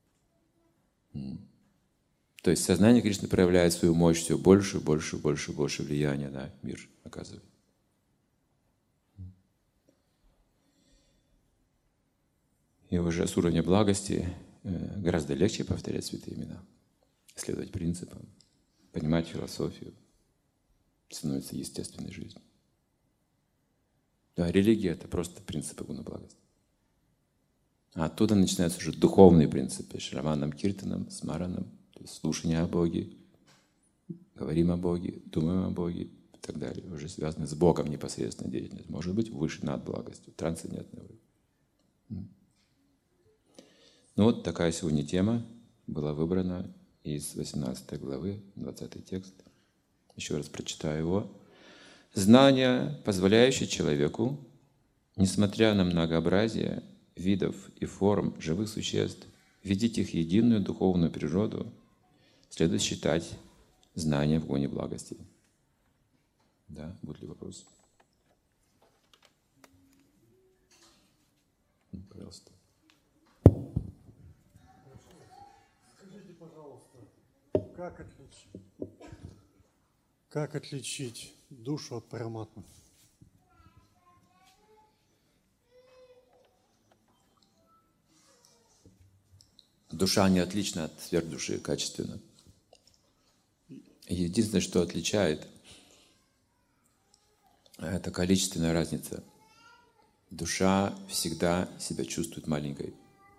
То есть сознание Кришны проявляет свою мощь все больше влияния на мир оказывает. И уже с уровня благости гораздо легче повторять святые имена, следовать принципам, понимать философию, становится естественной жизнью. Да, религия – это просто принципы гуна благости. А оттуда начинаются уже духовные принципы, шраванам, киртанам, смаранам, то есть слушание о Боге, говорим о Боге, думаем о Боге и так далее. Уже связаны с Богом непосредственно деятельность. Может быть, выше над благостью, трансцендентный уровень. Ну вот такая сегодня тема была выбрана из 18 главы, 20 текст. Еще раз прочитаю его. Знание, позволяющее человеку, несмотря на многообразие видов и форм живых существ, видеть их единую духовную природу, следует считать знание в гуне благости. Да, будут ли вопросы? Пожалуйста. Скажите, пожалуйста, как отличить душу от параматмы? Душа не отлична от сверхдуши качественно. Единственное, что отличает, это количественная разница. Душа всегда себя чувствует маленькой.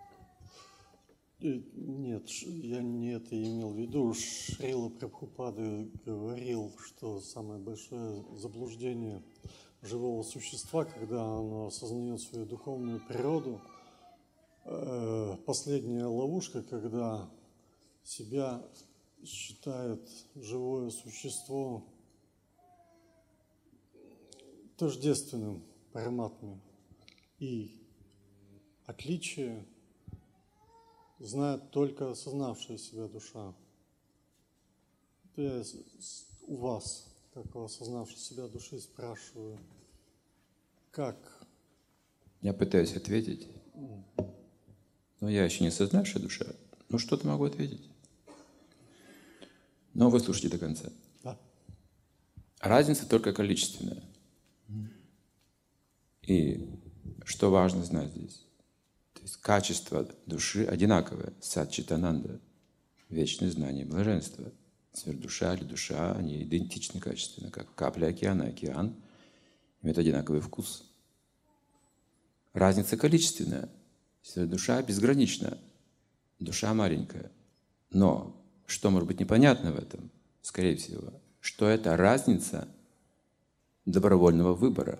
Нет, я не это имел в виду. Шрила Прабхупада говорил, что самое большое заблуждение живого существа, когда оно осознает свою духовную природу, последняя ловушка, когда себя считает живое существо тождественным параматме, и отличие знает только осознавшая себя душа. Я у вас, как у осознавшей себя души, спрашиваю, как? Я пытаюсь ответить, но я еще не осознавшая душа. Ну, что-то могу ответить. Но вы слушайте до конца. Да. Разница только количественная. И что важно знать здесь? То есть качество души одинаковое. Сат-читананда, вечное знание, блаженство. Сверхдуша или душа, они идентичны качественно, как капля океана. Океан имеет одинаковый вкус. Разница количественная. Сверхдуша безгранична, душа маленькая. Но что может быть непонятно в этом? Скорее всего, что это разница добровольного выбора.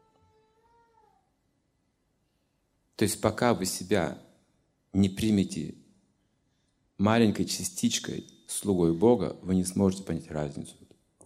То есть пока вы себя не примете маленькой частичкой, слугой Бога, вы не сможете понять разницу.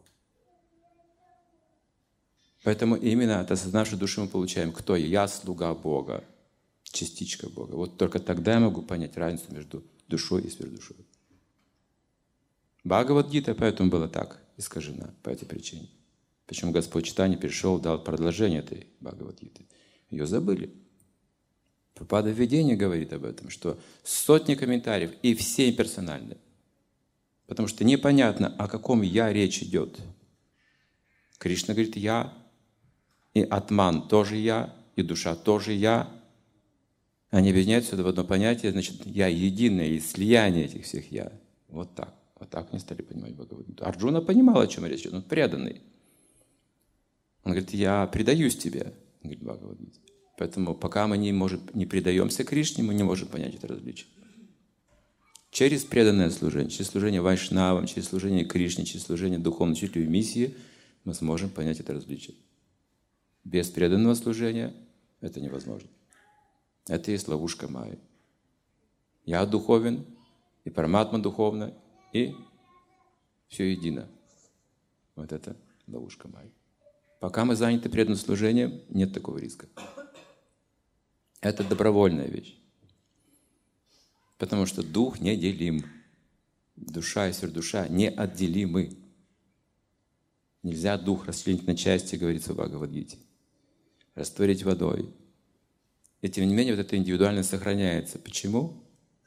Поэтому именно от осознавшей души мы получаем, кто я. Я слуга Бога, частичка Бога. Вот только тогда я могу понять разницу между душой и сверхдушой. Бхагавад-гита поэтому была так искажена, по этой причине. Почему Господь Чайтанья пришел, дал продолжение этой Бхагавад-гиты. Ее забыли. Прабхупада в видении говорит об этом, что сотни комментариев, и все имперсональны. Потому что непонятно, о каком «я» речь идет. Кришна говорит «я», и Атман тоже «я», и душа тоже «я». Они объединяются в одно понятие, значит, «я» единое, и слияние этих всех «я». Вот так. Вот так они стали понимать Бхагавад-гиту. Арджуна понимал, о чем речь идет, он преданный. Он говорит, я предаюсь тебе, говорит Бхагавад-гита. Поэтому пока мы не предаемся Кришне, мы не можем понять это различие. Через преданное служение, через служение вайшнавам, через служение Кришне, через служение духовному учителю и миссии мы сможем понять это различие. Без преданного служения это невозможно. Это и есть ловушка майи. Я духовен, и Параматма духовна, и все едино. Вот это ловушка майи. Пока мы заняты преданным служением, нет такого риска. Это добровольная вещь. Потому что дух неделим. Душа и сверхдуша неотделимы. Нельзя дух расчленить на части, говорится в Бхагавад-гите. Растворить водой. И тем не менее, вот эта индивидуальность сохраняется. Почему?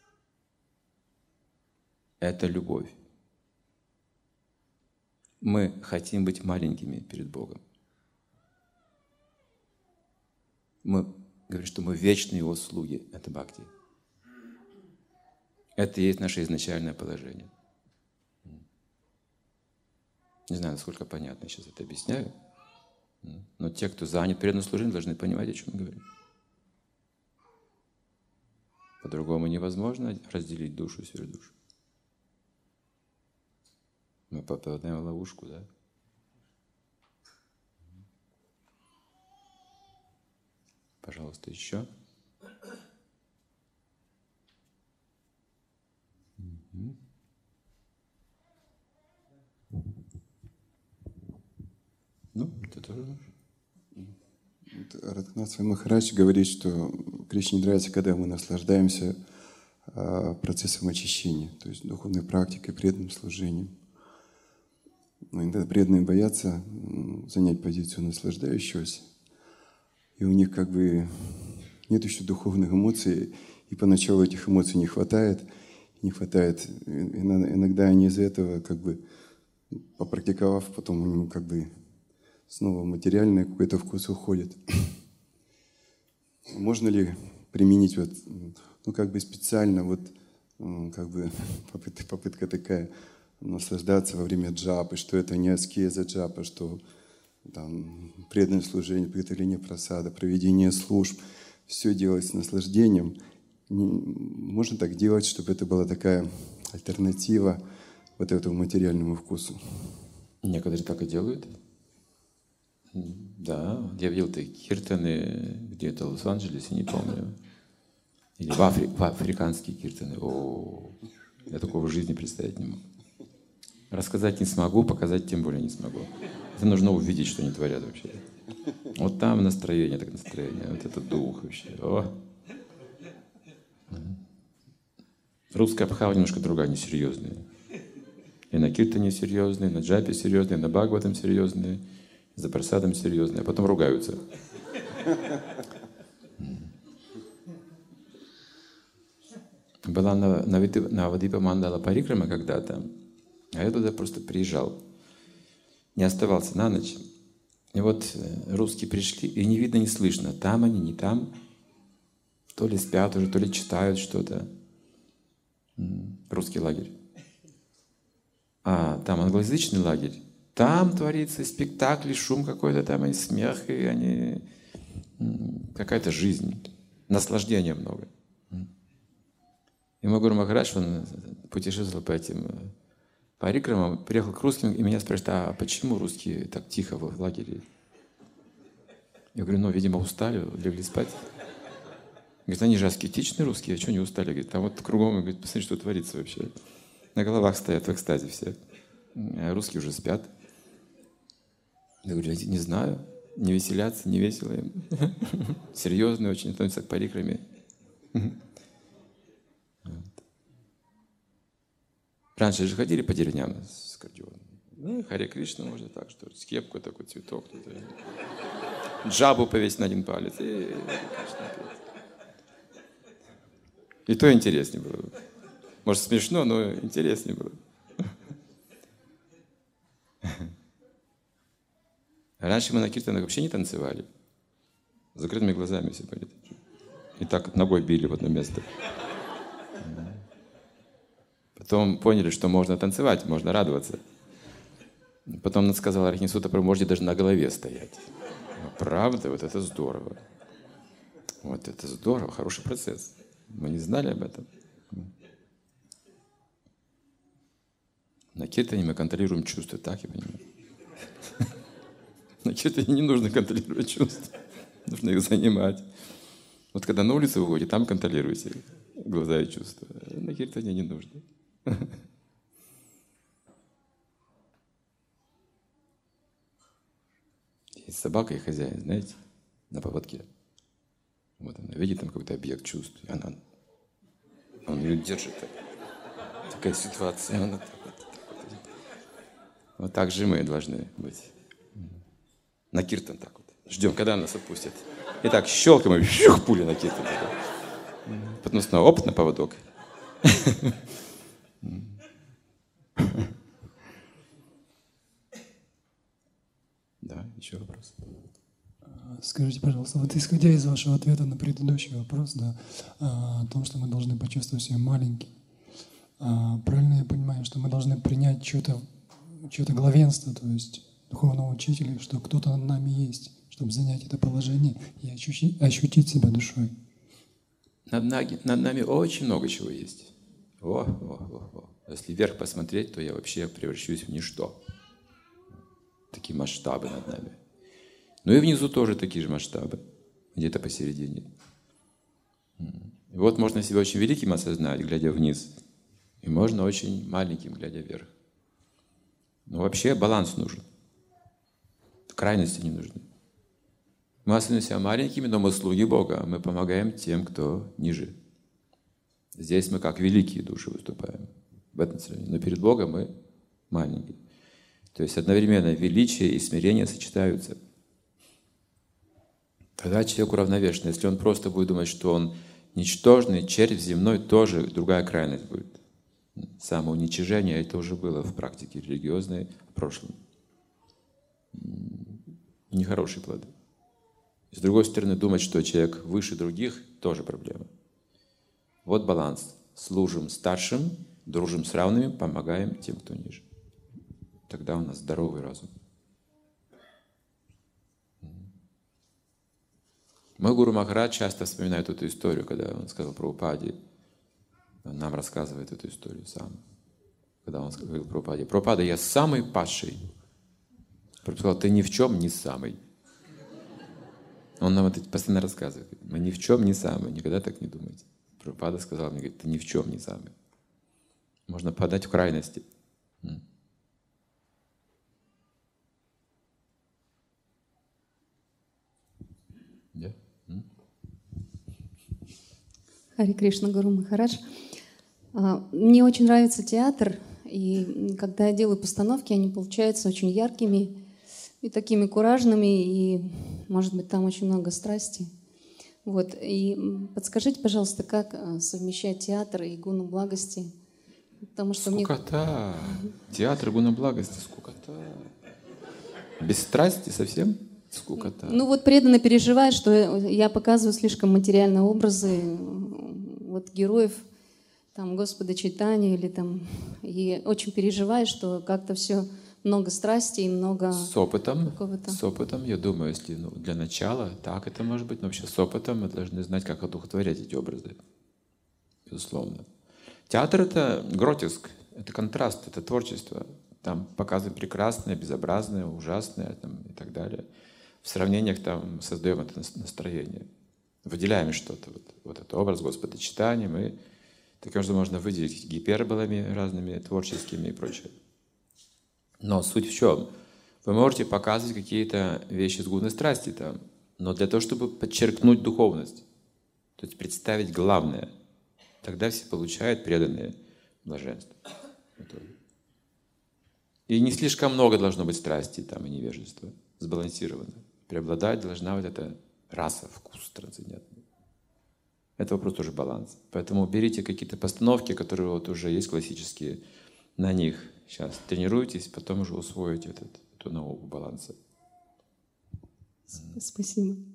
Это любовь. Мы хотим быть маленькими перед Богом. Мы говорим, что мы вечные Его слуги. Это бхакти. Это и есть наше изначальное положение. Не знаю, насколько понятно я сейчас это объясняю, но те, кто занят преданным служением, должны понимать, о чем я говорю. По-другому невозможно разделить душу и сверхдушу. Мы попадаем в ловушку, да? Пожалуйста, еще. Ну, это тоже можешь. Радханат Свами Махарадж говорит, что Кришне нравится, когда мы наслаждаемся процессом очищения, то есть духовной практикой, преданным служением. Но иногда преданные боятся занять позицию наслаждающегося, и у них как бы нет еще духовных эмоций, и поначалу этих эмоций не хватает. Иногда они из-за этого как бы попрактиковав, потом у них как бы снова материальный какой-то вкус уходит. Можно ли применить вот, ну как бы специально вот как бы попытка такая наслаждаться во время джапы, что это не аскеза джапа, что там преданное служение, приготовление прасада, проведение служб, все делать с наслаждением. Можно так делать, чтобы это была такая альтернатива вот этому материальному вкусу? Некоторые так и делают. Да, я видел такие киртаны где-то в Лос-Анджелесе, не помню. Или в африканские киртаны. О, я такого в жизни представить не могу. Рассказать не смогу, показать тем более не смогу. Это нужно увидеть, что они творят вообще. Вот там настроение, так настроение. Вот это дух вообще. О. Русская абхава немножко другая, несерьезная. И на киртане серьезные, на джапе серьезные, на бхагаватам серьезные, за прасадом серьезные, а потом ругаются. Была на Вадипа Мандала Парикрама когда-то, а я туда просто приезжал. Не оставался на ночь. И вот русские пришли, и не видно, не слышно, там они, не там. То ли спят уже, то ли читают что-то. Русский лагерь. А, там англоязычный лагерь. Там творится спектакль, шум какой-то там, и смех, и они... Какая-то жизнь. Наслаждения много. И мой Гуру Махарадж, он путешествовал по этим парикрамам, приехал к русским, и меня спрашивают, а почему русские так тихо в лагере? Я говорю, ну, видимо, устали, легли спать. Говорит, они же аскетичные русские, а что не устали? Говорит, там вот кругом, говорит, посмотри, что творится вообще. На головах стоят в экстазе все. А русские уже спят. Я говорю, не знаю, не веселятся, не весело им. Серьезные очень, относятся к парикраме. Раньше же ходили по деревням с аккордеоном. Ну, Харе Кришна можно так, что скепку такой, цветок. Джабу повесить на один палец. И то интереснее было. Может, смешно, но интереснее было. Раньше мы на киртанах вообще не танцевали. С закрытыми глазами все были. И так ногой били в одно место. Потом поняли, что можно танцевать, можно радоваться. Потом нам сказал Арахнисута, вы можете даже на голове стоять. Правда? Вот это здорово. Вот это здорово, хороший процесс. Мы не знали об этом. На киртане мы контролируем чувства, так я понимаю. На киртане не нужно контролировать чувства. Нужно их занимать. Вот когда на улицу выходите, там контролируйте глаза и чувства. На киртане не нужно. Есть собака и хозяин, знаете, на поводке. Вот она видит там какой-то объект чувств, и он ее держит. Такая ситуация. Она вот так же мы должны быть. На киртан так вот. Ждем, когда нас отпустят. И так щелкаем, и щух, пуля на киртан. Потом снова опыт на поводок. Да, еще вопрос. Скажите, пожалуйста, вот исходя из вашего ответа на предыдущий вопрос, да, о том, что мы должны почувствовать себя маленьким, правильно я понимаю, что мы должны принять чье-то главенство, то есть духовного учителя, что кто-то над нами есть, чтобы занять это положение и ощутить себя душой? Над нами очень много чего есть. Если вверх посмотреть, то я вообще превращусь в ничто. Такие масштабы над нами. Ну и внизу тоже такие же масштабы. Где-то посередине. И вот можно себя очень великим осознать, глядя вниз. И можно очень маленьким, глядя вверх. Но вообще баланс нужен. Крайности не нужны. Мы осознаем себя маленькими, но мы слуги Бога. Мы помогаем тем, кто ниже. Здесь мы как великие души выступаем. В этом сравнении. Но перед Богом мы маленькие. То есть одновременно величие и смирение сочетаются. Тогда человек уравновешен. Если он просто будет думать, что он ничтожный, червь земной, тоже другая крайность будет. Самоуничижение, это уже было в практике религиозной в прошлом. Нехорошие плоды. С другой стороны, думать, что человек выше других, тоже проблема. Вот баланс. Служим старшим, дружим с равными, помогаем тем, кто ниже. Тогда у нас здоровый разум. Мой Гуру Махарадж часто вспоминает эту историю, когда он сказал Прабхупаде, он нам рассказывает эту историю сам. Когда он говорил Прабхупаде, Прабхупада, я самый падший. Прабхупада сказал, ты ни в чем не самый. Он нам это постоянно рассказывает. Мы ни в чем не самые, никогда так не думайте. Прабхупада сказал мне, говорит, ты ни в чем не самый. Можно подать в крайности. Yeah. Харе Кришна, Гуру Махарадж. Мне очень нравится театр, и когда я делаю постановки, они получаются очень яркими и такими куражными, и, может быть, там очень много страсти. Вот. И подскажите, пожалуйста, как совмещать театр и гуну благости? Потому что скукота. Театр гуна благости, скукота. Без страсти совсем? Скукота. Ну вот преданно переживает, что я показываю слишком материальные образы вот героев там Господа Чайтаньи или там, и очень переживает, что как-то все много страстей, много С опытом, какого-то. я думаю, если для начала так это может быть, но вообще с опытом мы должны знать, как одухотворять эти образы, безусловно. Театр — это гротеск, это контраст, это творчество. Там показывают прекрасное, безобразное, ужасное там, и так далее. В сравнениях там создаем это настроение, выделяем что-то. Вот этот образ Господа Чайтаньи мы таким образом можно выделить гиперболами разными творческими и прочее. Но суть в чем? Вы можете показывать какие-то вещи с гуны страсти там, но для того, чтобы подчеркнуть духовность, то есть представить главное, тогда все получают преданное блаженство. И не слишком много должно быть страсти там, и невежества, сбалансированно. Преобладать должна вот эта раса, вкус трансцендентный. Это вопрос тоже баланса. Поэтому берите какие-то постановки, которые вот уже есть классические, на них сейчас тренируйтесь, потом уже усвоите эту науку баланса. Спасибо.